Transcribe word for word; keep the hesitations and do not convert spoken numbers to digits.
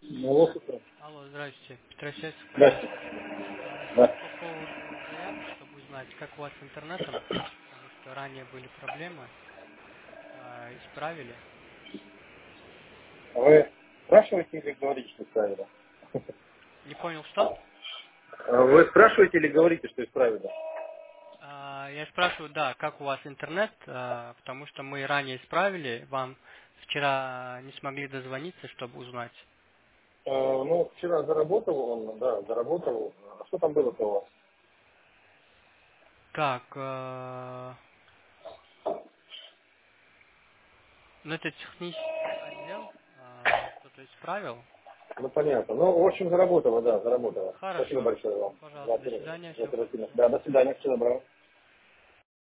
Ну, вот это. Алло, здравствуйте. Петросельск, Здравствуйте. почта. А, Звоню Да. по поводу заявки, чтобы узнать, как у вас с интернетом, потому что ранее были проблемы, а, исправили. А вы спрашиваете или говорите, что исправили? Не понял, что? А Вы спрашиваете или говорите, что исправили? А, Я спрашиваю, да, как у вас интернет, а, потому что мы ранее исправили, вам вчера не смогли дозвониться, чтобы узнать. Э, Ну, вчера заработал он, да, заработал. А что там было-то у вас? Так, э, ну это технический отдел, а, кто-то исправил. Ну, понятно. Ну, в общем, заработало, да, заработало. Спасибо Хорошо. большое вам за Пожалуйста, до оперативность. свидания, За всего оперативность. хорошего. Да, до свидания, всего доброго.